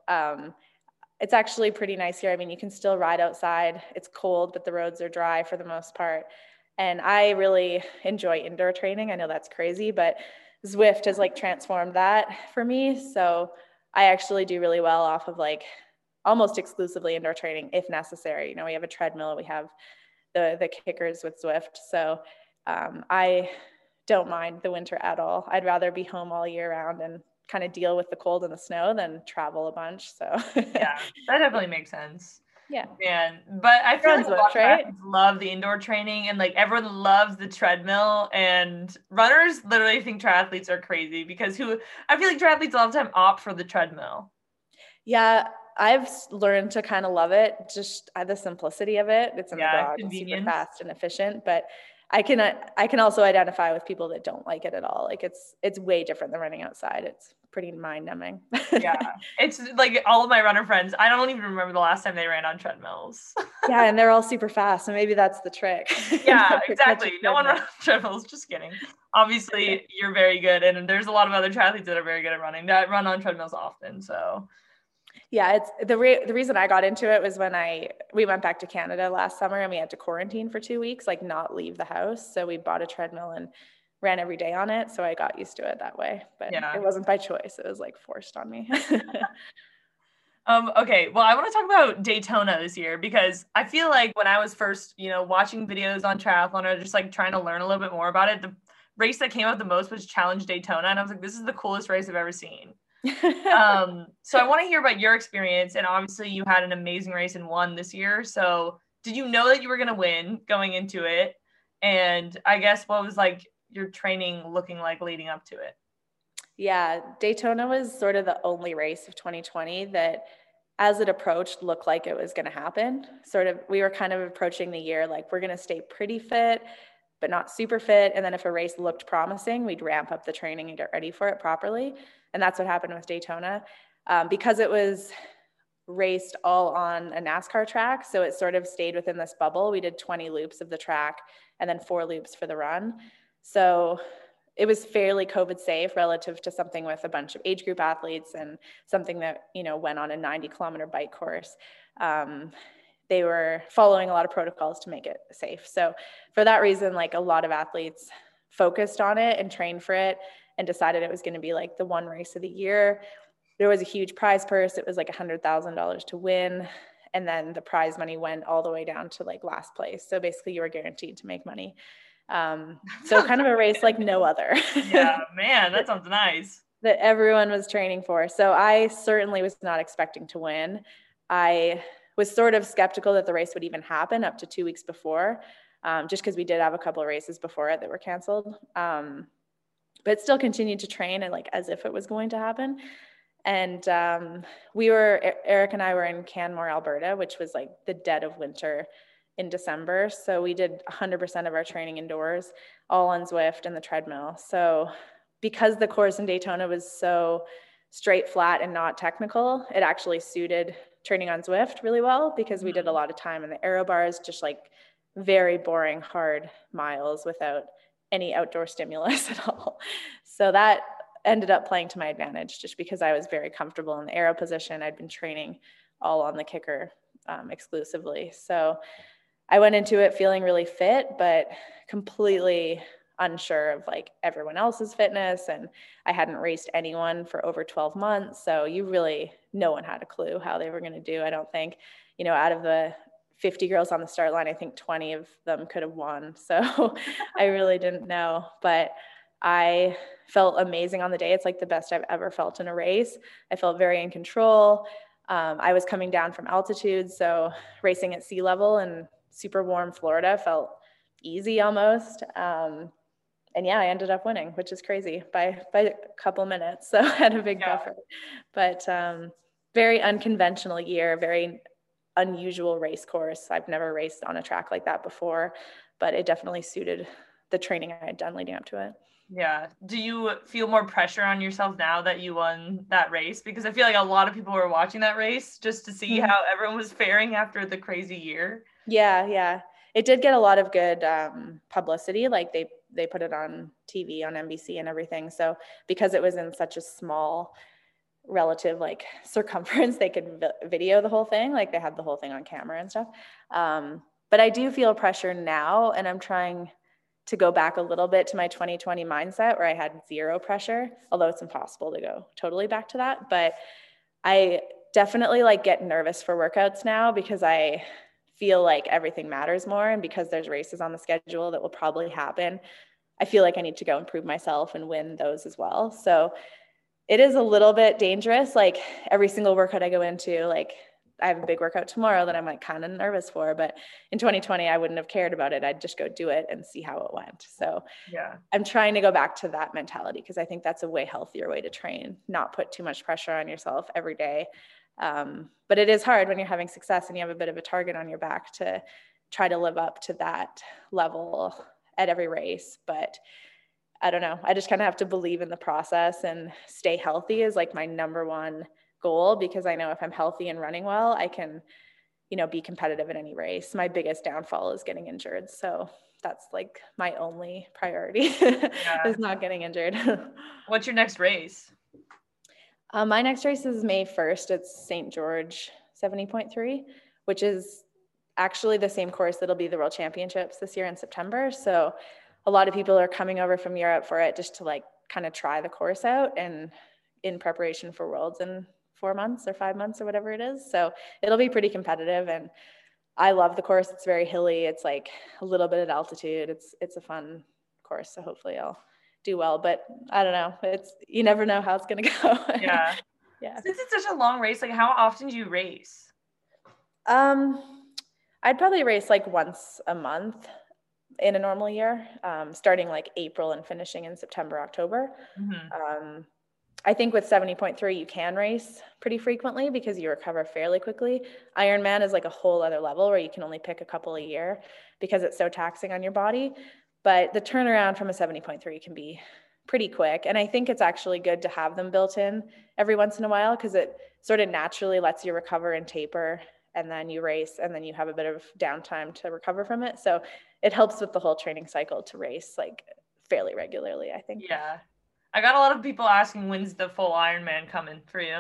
It's actually pretty nice here. I mean, you can still ride outside. It's cold, but the roads are dry for the most part. And I really enjoy indoor training. I know that's crazy, but Zwift has like transformed that for me. So I actually do really well off of like almost exclusively indoor training if necessary. We have a treadmill, we have the kickers with Zwift. So I don't mind the winter at all. I'd rather be home all year round and kind of deal with the cold and the snow than travel a bunch. So yeah, that definitely makes sense. Yeah. Man, but I feel like a lot of right? athletes love the indoor training, and like everyone loves the treadmill, and runners literally think triathletes are crazy because I feel like triathletes a lot of the time opt for the treadmill. Yeah, I've learned to kind of love it, just the simplicity of it. It's in the garage, it's super fast and efficient, but I can also identify with people that don't like it at all. Like it's way different than running outside. It's pretty mind numbing. Yeah. It's like all of my runner friends, I don't even remember the last time they ran on treadmills. Yeah. And they're all super fast. And maybe that's the trick. Yeah, exactly. No one runs on treadmills. Just kidding. Obviously you're very good. And there's a lot of other triathletes that are very good at running that run on treadmills often. So yeah, it's the reason I got into it was when we went back to Canada last summer and we had to quarantine for 2 weeks, like not leave the house. So we bought a treadmill and ran every day on it. So I got used to it that way, but it wasn't by choice. It was like forced on me. Okay. Well, I want to talk about Daytona this year because I feel like when I was first, watching videos on triathlon or just like trying to learn a little bit more about it, the race that came out the most was Challenge Daytona. And I was like, this is the coolest race I've ever seen. So I want to hear about your experience. And obviously you had an amazing race and won this year. So did you know that you were going to win going into it? And I guess what was like your training looking like leading up to it? Yeah, Daytona was sort of the only race of 2020 that as it approached looked like it was going to happen. We were kind of approaching the year like we're going to stay pretty fit, but not super fit. And then if a race looked promising, we'd ramp up the training and get ready for it properly. And that's what happened with Daytona. Because it was raced all on a NASCAR track, so it sort of stayed within this bubble. We did 20 loops of the track and then 4 loops for the run. So it was fairly COVID safe relative to something with a bunch of age group athletes and something that, went on a 90-kilometer bike course. They were following a lot of protocols to make it safe. So for that reason, like a lot of athletes focused on it and trained for it and decided it was going to be like the one race of the year. There was a huge prize purse. It was like $100,000 to win. And then the prize money went all the way down to like last place. So basically you were guaranteed to make money. So kind of a race like no other. Yeah, man, that sounds nice. That everyone was training for. So I certainly was not expecting to win. I was sort of skeptical that the race would even happen up to 2 weeks before, just because we did have a couple of races before it that were canceled. But still continued to train and like as if it was going to happen. And Eric and I were in Canmore, Alberta, which was like the dead of winter in December. So we did 100% of our training indoors, all on Zwift and the treadmill. So because the course in Daytona was so straight, flat, and not technical, it actually suited training on Zwift really well because we did a lot of time in the aero bars, just like very boring, hard miles without any outdoor stimulus at all. So that ended up playing to my advantage just because I was very comfortable in the aero position. I'd been training all on the kicker exclusively. So I went into it feeling really fit, but completely unsure of like everyone else's fitness. And I hadn't raced anyone for over 12 months. So no one had a clue how they were going to do. I don't think, out of the 50 girls on the start line, I think 20 of them could have won. So I really didn't know, but I felt amazing on the day. It's like the best I've ever felt in a race. I felt very in control. I was coming down from altitude, so racing at sea level in super warm Florida felt easy almost. And yeah, I ended up winning, which is crazy by a couple minutes. So I had a big buffer, but very unconventional year, very unusual race course. I've never raced on a track like that before, but it definitely suited the training I had done leading up to it. Yeah. Do you feel more pressure on yourself now that you won that race? Because I feel like a lot of people were watching that race just to see how everyone was faring after the crazy year. Yeah. It did get a lot of good publicity. Like they put it on TV, on NBC and everything. So because it was in such a small relative like circumference, they could video the whole thing. Like they had the whole thing on camera and stuff. But I do feel pressure now, and I'm trying to go back a little bit to my 2020 mindset where I had zero pressure, although it's impossible to go totally back to that. But I definitely like get nervous for workouts now because I feel like everything matters more. And because there's races on the schedule that will probably happen, I feel like I need to go improve myself and win those as well. So it is a little bit dangerous. Like every single workout I go into, like I have a big workout tomorrow that I'm like kind of nervous for, but in 2020, I wouldn't have cared about it. I'd just go do it and see how it went. So yeah, I'm trying to go back to that mentality because I think that's a way healthier way to train, not put too much pressure on yourself every day. But it is hard when you're having success and you have a bit of a target on your back to try to live up to that level at every race. But I don't know. I just kind of have to believe in the process and stay healthy is like my number one goal, because I know if I'm healthy and running well, I can, be competitive in any race. My biggest downfall is getting injured. So that's like my only priority is not getting injured. What's your next race? My next race is May 1st. It's St. George 70.3, which is actually the same course that'll be the World Championships this year in September. So a lot of people are coming over from Europe for it just to like kind of try the course out and in preparation for Worlds in 4 months or 5 months or whatever it is. So it'll be pretty competitive, and I love the course. It's very hilly. It's like a little bit at altitude. It's a fun course. So hopefully I'll do well, but I don't know. You never know how it's going to go. Yeah. Yeah. Since it's such a long race, like how often do you race? I'd probably race like once a month in a normal year, starting like April and finishing in September, October. Mm-hmm. I think with 70.3, you can race pretty frequently because you recover fairly quickly. Ironman is like a whole other level where you can only pick a couple a year because it's so taxing on your body. But the turnaround from a 70.3 can be pretty quick. And I think it's actually good to have them built in every once in a while because it sort of naturally lets you recover and taper, and then you race, and then you have a bit of downtime to recover from it. So it helps with the whole training cycle to race like fairly regularly, I think. Yeah. I got a lot of people asking, when's the full Ironman coming for you?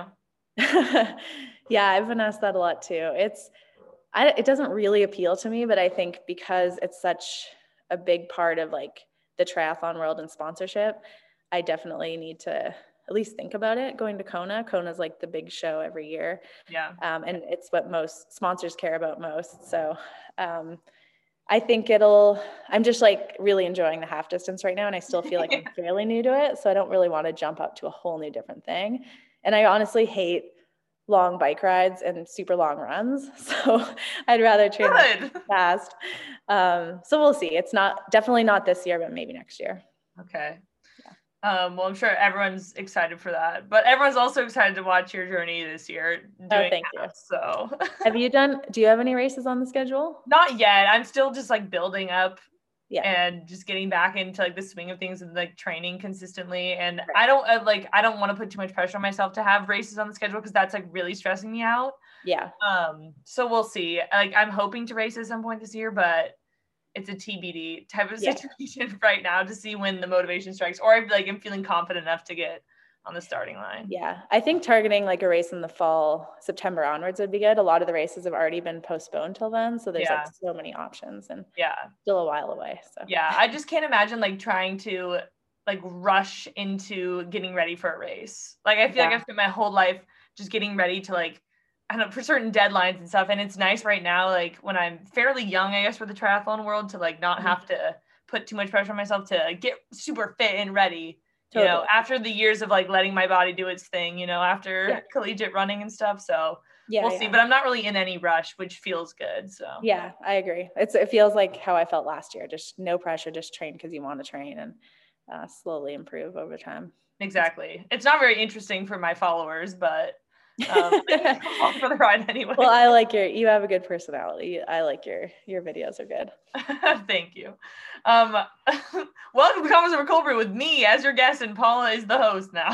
Yeah, I've been asked that a lot too. It doesn't really appeal to me, but I think because it's such a big part of like the triathlon world and sponsorship, I definitely need to at least think about it. Going to Kona. Kona's like the big show every year. Yeah. And it's what most sponsors care about most. So I think I'm just like really enjoying the half distance right now. And I still feel like I'm fairly new to it. So I don't really want to jump up to a whole new different thing. And I honestly hate long bike rides and super long runs. So I'd rather train fast. So we'll see. It's definitely not this year, but maybe next year. Okay. Well, I'm sure everyone's excited for that, but everyone's also excited to watch your journey this year. Thank you. So do you have any races on the schedule? Not yet. I'm still just like building up and just getting back into like the swing of things and like training consistently. And right. I don't want to put too much pressure on myself to have races on the schedule because that's like really stressing me out. Yeah. So we'll see. Like I'm hoping to race at some point this year, but it's a TBD type of situation right now to see when the motivation strikes, or I'm feeling confident enough to get on the starting line. Yeah. I think targeting like a race in the fall, September onwards would be good. A lot of the races have already been postponed till then. So there's like so many options and still a while away. So I just can't imagine like trying to like rush into getting ready for a race. Like I feel like I've spent my whole life just getting ready to like, I don't know, for certain deadlines and stuff. And it's nice right now, like when I'm fairly young, I guess, for the triathlon world to like not have to put too much pressure on myself to get super fit and ready, you know, after the years of like letting my body do its thing, you know, after collegiate running and stuff. So we'll see, but I'm not really in any rush, which feels good. So yeah, I agree. It feels like how I felt last year, just no pressure, just train because you want to train and slowly improve over time. Exactly. It's not very interesting for my followers, but along for the ride anyway. Well, I like you have a good personality. I like your videos are good. Thank you. Welcome to Convos Over Cold Brew with me as your guest, and Paula is the host now.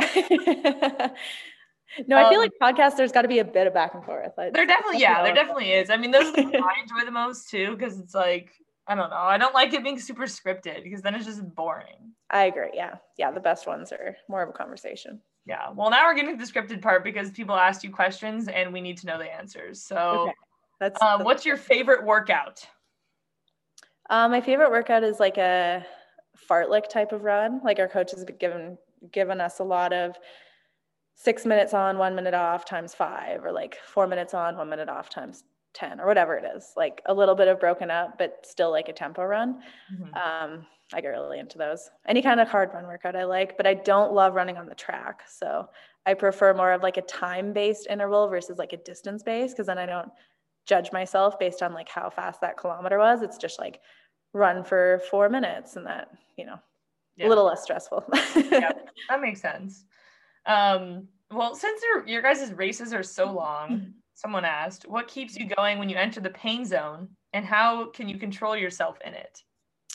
No, I feel like podcasts, there's got to be a bit of back and forth. There definitely is. I mean, those are the things I enjoy the most too, because it's like, I don't know. I don't like it being super scripted because then it's just boring. I agree. Yeah. The best ones are more of a conversation. Yeah. Well, now we're getting to the scripted part because people asked you questions and we need to know the answers. So Okay. That's what's your favorite workout? My favorite workout is like a fartlek type of run. Like our coach has given us a lot of 6 minutes on, 1 minute off times 5, or like 4 minutes on, 1 minute off times 10, or whatever it is. Like a little bit of broken up, but still like a tempo run. I get really into those. Any kind of hard run workout I like, but I don't love running on the track. So I prefer more of like a time-based interval versus like a distance-based, because then I don't judge myself based on like how fast that kilometer was. It's just like run for 4 minutes, and that, a little less stressful. Yeah, that makes sense. Well, since your guys' races are so long, someone asked, what keeps you going when you enter the pain zone, and how can you control yourself in it?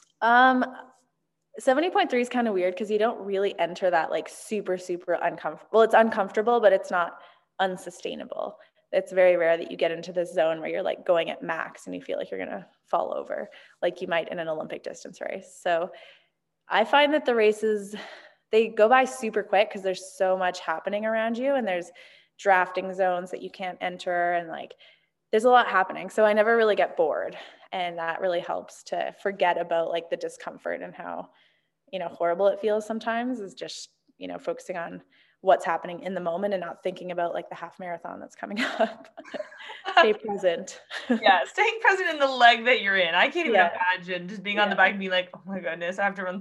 70.3 is kind of weird because you don't really enter that like super, super uncomfortable. Well, it's uncomfortable, but it's not unsustainable. It's very rare that you get into this zone where you're like going at max and you feel like you're going to fall over like you might in an Olympic distance race. So I find that the races, they go by super quick because there's so much happening around you, and there's drafting zones that you can't enter, and like there's a lot happening. So I never really get bored, and that really helps to forget about like the discomfort and how, horrible it feels sometimes, is just, focusing on what's happening in the moment and not thinking about like the half marathon that's coming up. Stay present. Yeah, staying present in the leg that you're in. I can't even imagine just being on the bike and being like, oh my goodness, I have to run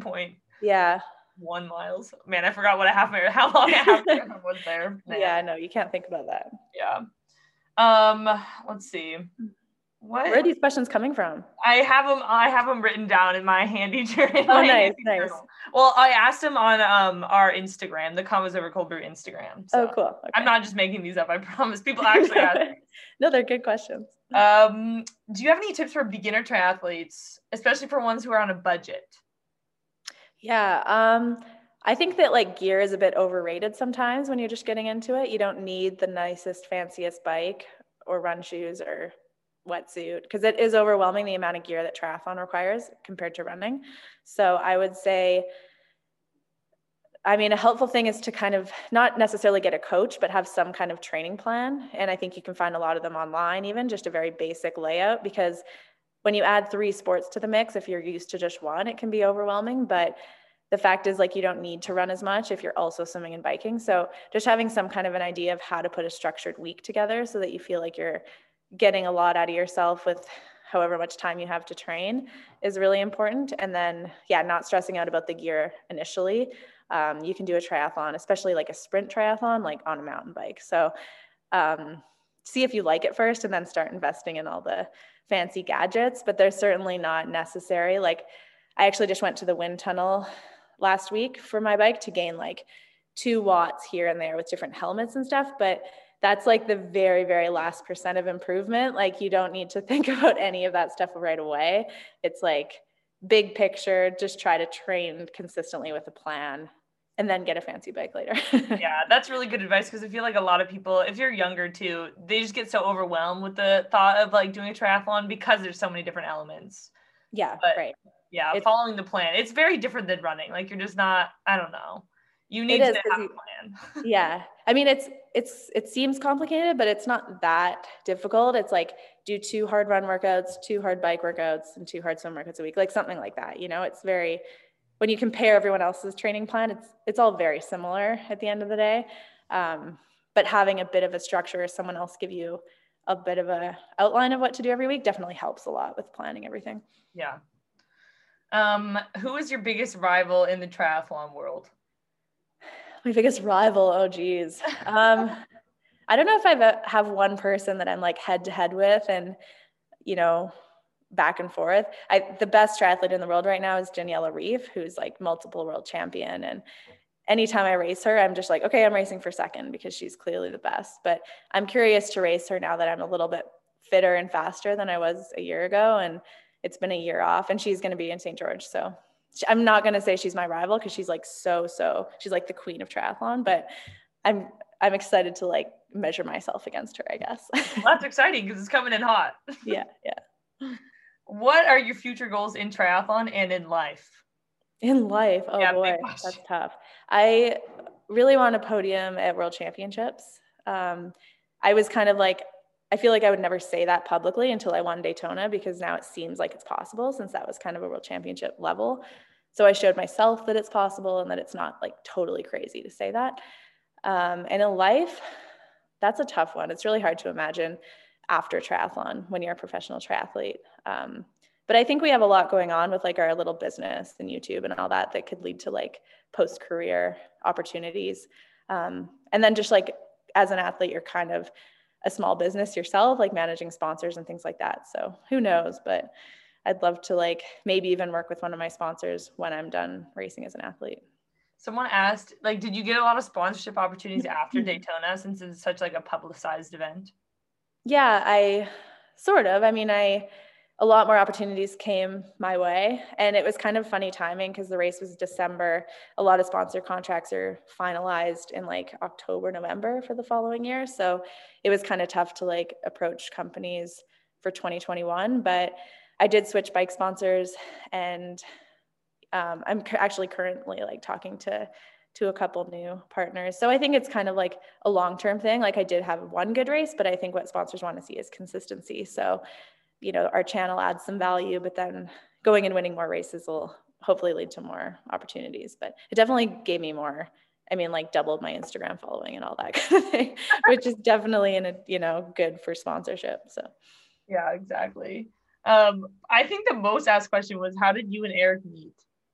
13.1 miles. Man, I forgot what how long a half marathon was there. Man. Yeah, no, you can't think about that. Yeah. Let's see. Where are these questions coming from? I have them written down in my handy journal. Oh, nice. Well, I asked them on our Instagram, the Convos Over Cold Brew Instagram. So oh, cool. Okay. I'm not just making these up. I promise. People actually ask me. No, they're good questions. Do you have any tips for beginner triathletes, especially for ones who are on a budget? Yeah. I think that like gear is a bit overrated sometimes when you're just getting into it. You don't need the nicest, fanciest bike or run shoes or wetsuit, because it is overwhelming the amount of gear that triathlon requires compared to running. So I would say, a helpful thing is to kind of not necessarily get a coach, but have some kind of training plan. And I think you can find a lot of them online, even just a very basic layout, because when you add 3 sports to the mix, if you're used to just one, it can be overwhelming. But the fact is, like, you don't need to run as much if you're also swimming and biking. So just having some kind of an idea of how to put a structured week together so that you feel like you're getting a lot out of yourself with however much time you have to train is really important. And then, not stressing out about the gear initially. You can do a triathlon, especially like a sprint triathlon, like on a mountain bike. So see if you like it first and then start investing in all the fancy gadgets, but they're certainly not necessary. Like I actually just went to the wind tunnel last week for my bike to gain like 2 watts here and there with different helmets and stuff. But that's like the very, very last % of improvement. Like you don't need to think about any of that stuff right away. It's like big picture, just try to train consistently with a plan and then get a fancy bike later. Yeah, that's really good advice, because I feel like a lot of people, if you're younger too, they just get so overwhelmed with the thought of like doing a triathlon because there's so many different elements. Yeah, but, right. Yeah, following the plan. It's very different than running. Like you're just not, I don't know. You need to have a plan. Yeah. It seems complicated, but it's not that difficult. It's like do 2 hard run workouts, 2 hard bike workouts, and 2 hard swim workouts a week, like something like that. It's very, when you compare everyone else's training plan, it's all very similar at the end of the day. But having a bit of a structure or someone else give you a bit of a outline of what to do every week definitely helps a lot with planning everything. Yeah. Who is your biggest rival in the triathlon world? My biggest rival, oh geez. I don't know if I have one person that I'm like head to head with and, back and forth. The best triathlete in the world right now is Daniela Ryf, who's like multiple world champion. And anytime I race her, I'm just like, okay, I'm racing for second because she's clearly the best. But I'm curious to race her now that I'm a little bit fitter and faster than I was a year ago. And it's been a year off, and she's going to be in St. George. So I'm not going to say she's my rival because she's like she's like the queen of triathlon, but I'm excited to like measure myself against her, I guess. Well, that's exciting because it's coming in hot. Yeah. What are your future goals in triathlon and in life? In life? Oh boy, that's tough. I really want a podium at World Championships. I was kind of like, I feel like I would never say that publicly until I won Daytona, because now it seems like it's possible, since that was kind of a World Championship level. So I showed myself that it's possible and that it's not like totally crazy to say that. And in life, that's a tough one. It's really hard to imagine after triathlon when you're a professional triathlete. But I think we have a lot going on with like our little business and YouTube and all that could lead to like post-career opportunities. And then just like as an athlete, you're kind of a small business yourself, like managing sponsors and things like that. So who knows, but I'd love to like maybe even work with one of my sponsors when I'm done racing as an athlete. Someone asked, like, did you get a lot of sponsorship opportunities after Daytona, since it's such like a publicized event? Yeah, I sort of. I mean, a lot more opportunities came my way, and it was kind of funny timing because the race was December. A lot of sponsor contracts are finalized in like October, November for the following year. So it was kind of tough to like approach companies for 2021, but I did switch bike sponsors, and I'm actually currently like talking to a couple new partners. So I think it's kind of like a long-term thing. Like I did have one good race, but I think what sponsors want to see is consistency. So, you know, our channel adds some value, but then going and winning more races will hopefully lead to more opportunities. But it definitely gave me more, I mean, like doubled my Instagram following and all that kind of thing, which is definitely good for sponsorship. So yeah, exactly. I think the most asked question was, how did you and Eric meet?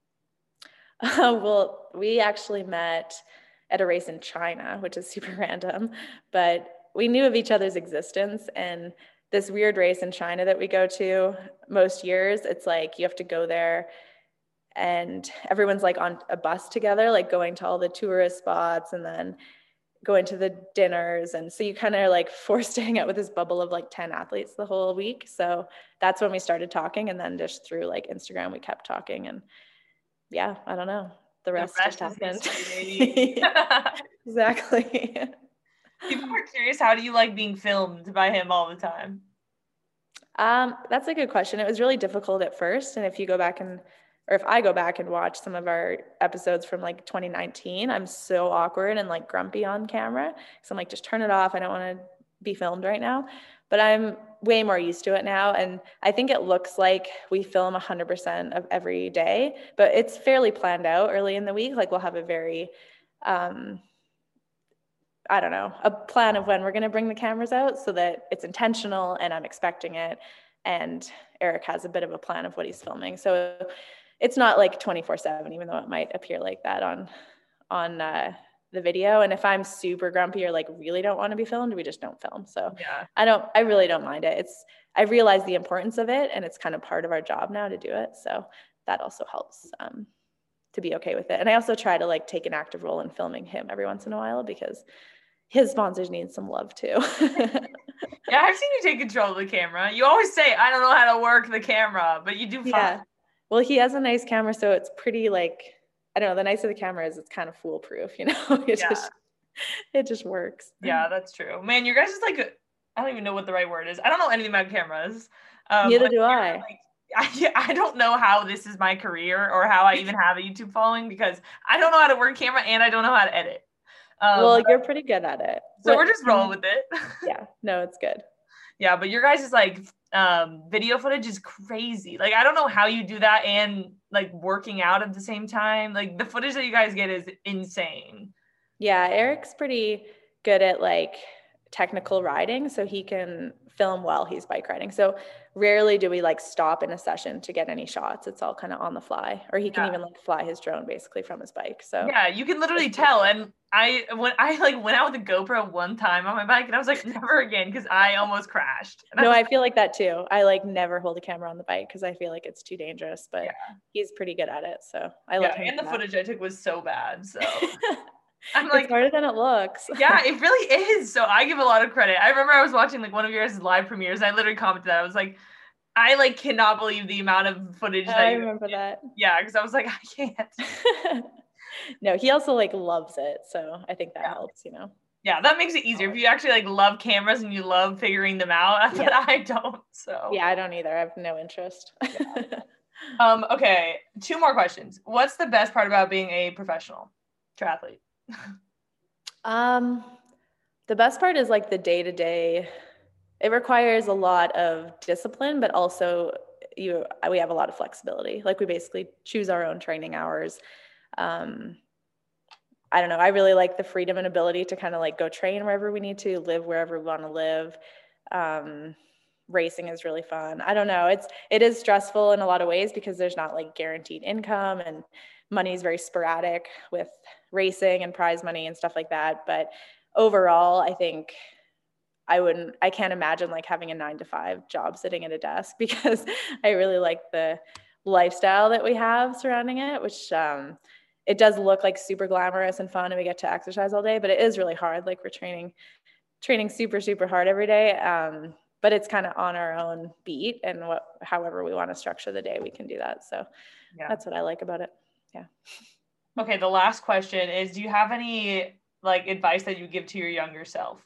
Well, we actually met at a race in China, which is super random, but we knew of each other's existence. And this weird race in China that we go to most years, it's like you have to go there and everyone's like on a bus together, like going to all the tourist spots and then going to the dinners. And so you kind of are like forced to hang out with this bubble of like 10 athletes the whole week. So that's when we started talking. And then just through like Instagram, we kept talking, and yeah, I don't know. The rest just happened. History, Exactly. People are curious, how do you like being filmed by him all the time? That's a good question. It was really difficult at first. And if I go back and watch some of our episodes from like 2019, I'm so awkward and like grumpy on camera. So I'm like, just turn it off. I don't want to be filmed right now. But I'm way more used to it now. And I think it looks like we film 100% of every day, but it's fairly planned out early in the week. Like we'll have a very, a plan of when we're going to bring the cameras out so that it's intentional and I'm expecting it. And Eric has a bit of a plan of what he's filming. So it's not like 24/7, even though it might appear like that on the video. And if I'm super grumpy or like really don't want to be filmed, we just don't film. So yeah, I really don't mind it. I realize the importance of it, and it's kind of part of our job now to do it. So that also helps to be okay with it. And I also try to like take an active role in filming him every once in a while, because his sponsors need some love too. Yeah, I've seen you take control of the camera. You always say, I don't know how to work the camera, but you do fine. Yeah. Well, he has a nice camera, so it's pretty like, I don't know, the nicer the camera is, it's kind of foolproof, you know? It just works. Yeah, that's true. Man, your guys is like, I don't even know what the right word is. I don't know anything about cameras. Neither do I. Like, I don't know how this is my career or how I even have a YouTube following, because I don't know how to work camera and I don't know how to edit. Well, you're pretty good at it. So we're just rolling with it. Yeah, no, it's good. Yeah, but your guys is like video footage is crazy. Like, I don't know how you do that and like working out at the same time. Like the footage that you guys get is insane. Yeah, Eric's pretty good at like technical riding, so he can film while he's bike riding. So rarely do we like stop in a session to get any shots. It's all kind of on the fly, or he can even like fly his drone basically from his bike. So yeah, you can literally tell. And I went out with a GoPro one time on my bike, and I was like, never again, because I almost crashed. I feel like that too. I like never hold a camera on the bike because I feel like it's too dangerous, but he's pretty good at it. So I let him. And the footage I took was so bad. So I'm like, it's harder than it looks. Yeah, it really is. So I give a lot of credit. I remember I was watching like one of your guys' live premieres. I literally commented that. I was like, I like cannot believe the amount of footage that I remember that. Yeah, because I was like, I can't. No, he also like loves it. So I think that helps, you know. Yeah, that makes it easier. If you actually like love cameras and you love figuring them out, but I don't. So yeah, I don't either. I have no interest. Okay, 2 more questions. What's the best part about being a professional triathlete? The best part is like the day-to-day. It requires a lot of discipline, but also we have a lot of flexibility. Like we basically choose our own training hours. I don't know. I really like the freedom and ability to kind of like go train wherever we need to, live wherever we want to live. Racing is really fun. I don't know. It is stressful in a lot of ways because there's not like guaranteed income, and money is very sporadic with racing and prize money and stuff like that. But overall, I think I can't imagine like having a 9-to-5 job sitting at a desk because I really like the lifestyle that we have surrounding it, which it does look like super glamorous and fun and we get to exercise all day, but it is really hard. Like we're training super, super hard every day. But it's kind of on our own beat, and however we want to structure the day, we can do that. So That's what I like about it. Yeah. Okay. The last question is, do you have any like advice that you give to your younger self?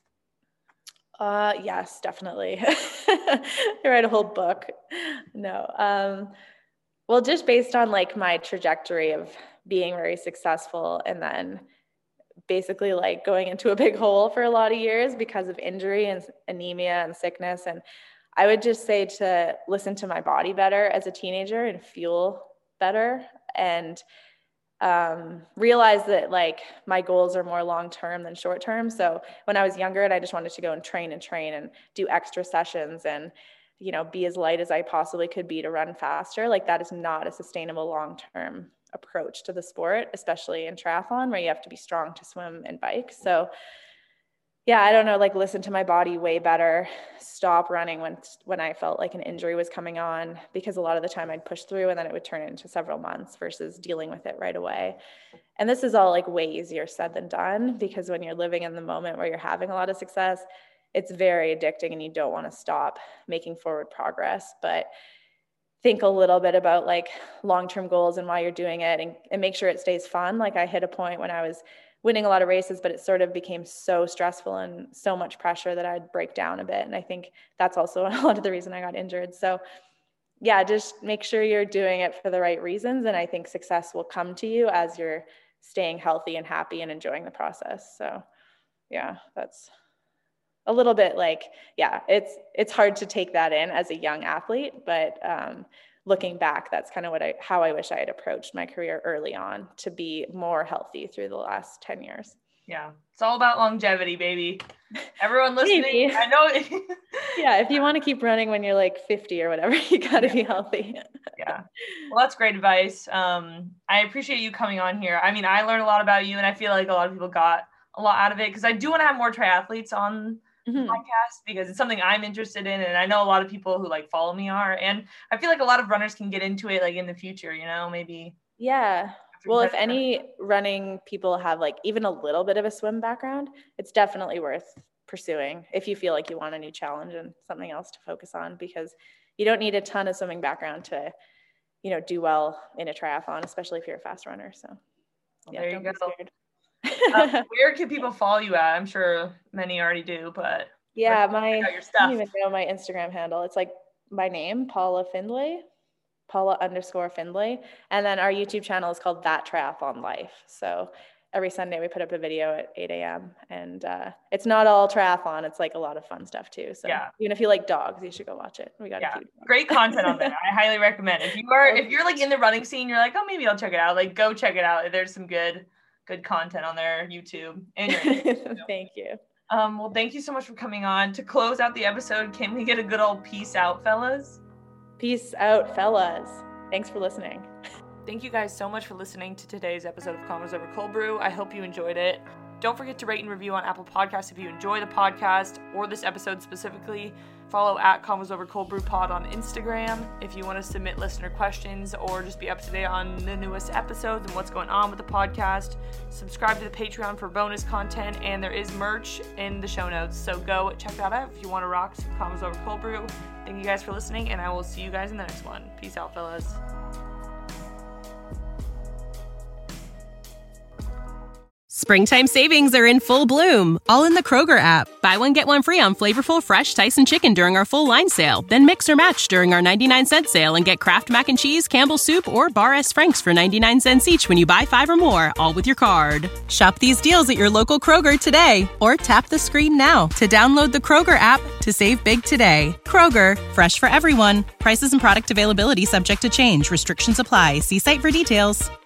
Yes, definitely. I write a whole book. No. Well, just based on like my trajectory of being very successful and then basically like going into a big hole for a lot of years because of injury and anemia and sickness. And I would just say to listen to my body better as a teenager and fuel better, and realize that like my goals are more long-term than short-term. So when I was younger and I just wanted to go and train and do extra sessions and, be as light as I possibly could be to run faster, like that is not a sustainable long-term approach to the sport, especially in triathlon where you have to be strong to swim and bike. So yeah, I don't know, like listen to my body way better, stop running when I felt like an injury was coming on, because a lot of the time I'd push through and then it would turn into several months versus dealing with it right away. And this is all like way easier said than done, because when you're living in the moment where you're having a lot of success, it's very addicting and you don't want to stop making forward progress. But think a little bit about like long-term goals and why you're doing it, and make sure it stays fun. Like I hit a point when I was winning a lot of races, but it sort of became so stressful and so much pressure that I'd break down a bit. And I think that's also a lot of the reason I got injured. So yeah, just make sure you're doing it for the right reasons. And I think success will come to you as you're staying healthy and happy and enjoying the process. So yeah, that's a little bit like, yeah, it's hard to take that in as a young athlete, but looking back, that's kind of how I wish I had approached my career early on to be more healthy through the last 10 years. Yeah. It's all about longevity, baby. Everyone listening, I know. Yeah. If you want to keep running when you're like 50 or whatever, you got to be healthy. Yeah. Well, that's great advice. I appreciate you coming on here. I mean, I learned a lot about you, and I feel like a lot of people got a lot out of it, because I do want to have more triathletes on podcast, because it's something I'm interested in, and I know a lot of people who like follow me are, and I feel like a lot of runners can get into it like in the future, maybe. Yeah. Well, if any running people have like even a little bit of a swim background, it's definitely worth pursuing if you feel like you want a new challenge and something else to focus on, because you don't need a ton of swimming background to do well in a triathlon, especially if you're a fast runner. So yeah, there you go. Where can people follow you at? I'm sure many already do, but yeah, I don't even know my Instagram handle. It's like my name, Paula Findlay, Paula_Findlay. And then our YouTube channel is called That Triathlon Life. So every Sunday we put up a video at 8 a.m. And it's not all triathlon. It's like a lot of fun stuff too. So yeah, even if you like dogs, you should go watch it. We got great content on there. I highly recommend. If you're like in the running scene, you're like, oh, maybe I'll check it out. Like go check it out. There's some good content on their YouTube and your Instagram. Thank you. Well, thank you so much for coming on. To close out the episode, can we get a good old peace out, fellas? Peace out, fellas. Thanks for listening. Thank you guys so much for listening to today's episode of Convos Over Cold Brew. I hope you enjoyed it. Don't forget to rate and review on Apple Podcasts if you enjoy the podcast or this episode specifically. Follow at Convos Over Cold Brew Pod on Instagram if you want to submit listener questions or just be up to date on the newest episodes and what's going on with the podcast. Subscribe to the Patreon for bonus content, and there is merch in the show notes. So go check that out if you want to rock some Convos Over Cold Brew. Thank you guys for listening, and I will see you guys in the next one. Peace out, fellas. Springtime savings are in full bloom, all in the Kroger app. Buy one, get one free on flavorful, fresh Tyson chicken during our full line sale. Then mix or match during our 99-cent sale and get Kraft Mac and Cheese, Campbell's Soup, or Bar S. Frank's for 99 cents each when you buy 5 or more, all with your card. Shop these deals at your local Kroger today, or tap the screen now to download the Kroger app to save big today. Kroger, fresh for everyone. Prices and product availability subject to change. Restrictions apply. See site for details.